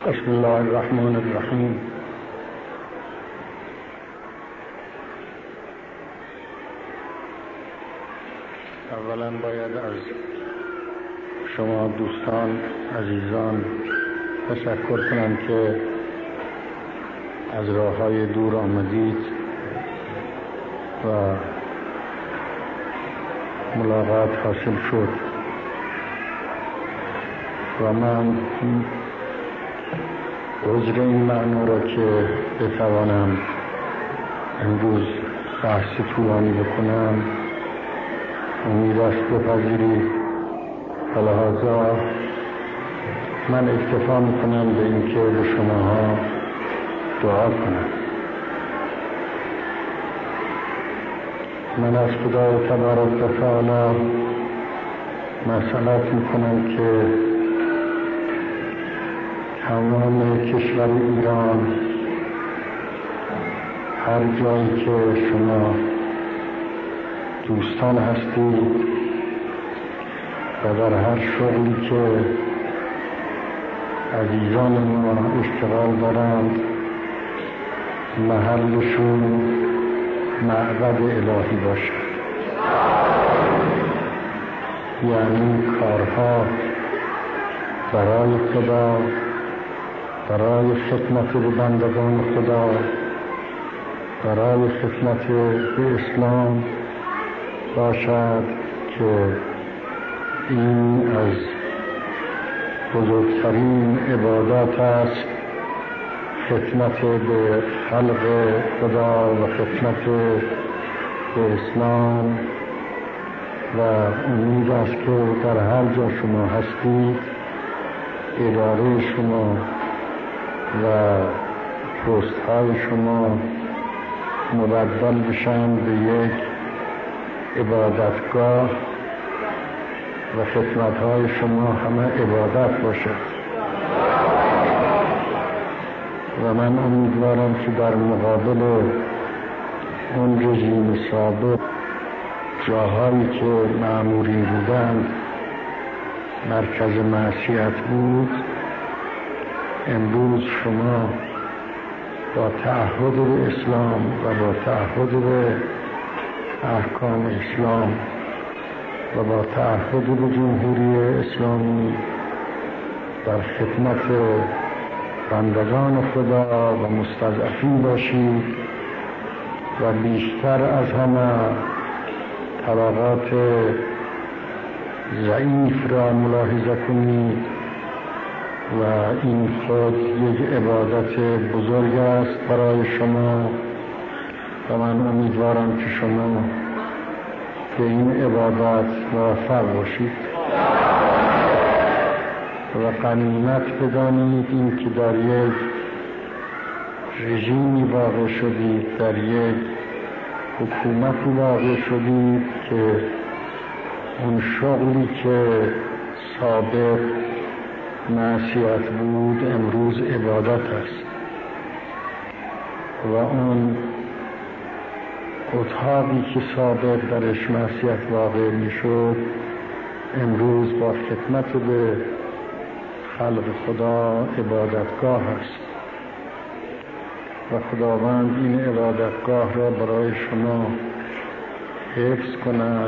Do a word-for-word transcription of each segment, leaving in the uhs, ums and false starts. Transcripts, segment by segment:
بسم الله الرحمن الرحیم. اولا باید از شما دوستان عزیزان تشکر کنم که از راه‌های دور آمدید و ملاقات حاصل شد و من عذر این معنا را که بتوانم امروز بحث طولانی بکنم امید است بپذیرید و لحاظا من اکتفا میکنم به این که به شماها دعا کنم. من از خدای تبارک و تعالی مسئلت میکنم که تمام کشور ایران، هر جایی که شما دوستان هستید و در هر شغلی که عزیزان ما اشتغال دارند، محلشون معبد الهی باشد، یعنی کارها برای خدا، برای خدمت به بندگان خدا، برای خدمت به اسلام باشد که این از بزرگترین عبادات است، خدمت به خلق خدا و خدمت به اسلام. و امید است که در هر جا شما هستید اداره شما و پست های شما مبدل بشن به یک عبادتگاه و خدمت های شما همه عبادت باشد. و من امیدوارم که در مقابل اون رژیم سابق جاهایی که مأمورین بودند مرکز معصیت بود، امروز شما با تعهد به اسلام و با تعهد به احکام اسلام و با تعهد به جمهوری اسلامی در خدمت بندگان خدا و مستضعفین باشید و بیشتر از همه طبقات ضعیف را ملاحظه کنید و این خود یک عبادت بزرگ است برای شما و من امیدوارم که شما به این عبادت موفق باشید و غنیمت بدانید این که در یک رژیمی واقع شدید، در یک حکومتی واقع شدید که اون شغلی که سابق معصیت بود امروز عبادت است و اون اتحادی که سابق درش معصیت واقع می شد امروز با خدمت به خلق خدا عبادتگاه است و خداوند این عبادتگاه را برای شما حفظ کند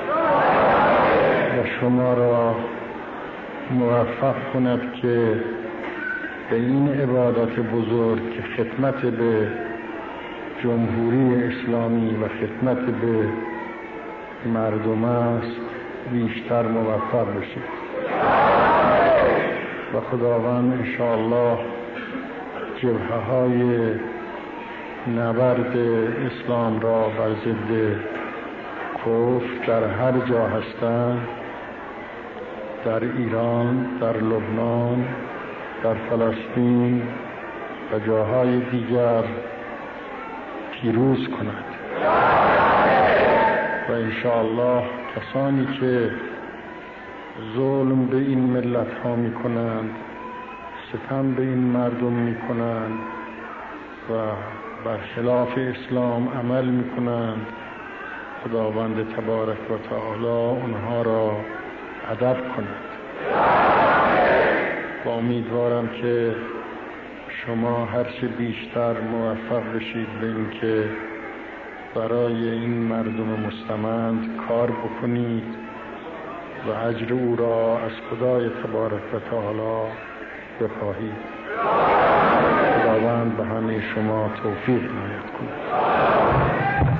و شما را موفق کند که به این عبادت بزرگ که خدمت به جمهوری اسلامی و خدمت به مردم است بیشتر موفق بشید و خداوند انشاءالله جبهه های نبرد اسلام را بر ضد کفر در هر جا هستند، در ایران، در لبنان، در فلسطین و جاهای دیگر پیروز کند و انشاءالله کسانی که ظلم به این ملت ها می کنند، ستم به این مردم می کنند و برخلاف اسلام عمل می کنند، خداوند تبارک و تعالی اونها را ادب کند و امیدوارم که شما هرچه بیشتر موفق بشید به این که برای این مردم مستمند کار بکنید و اجر او را از خدای تبارک و تعالی بخواهید. خداوند به همه شما توفیق عنایت کند.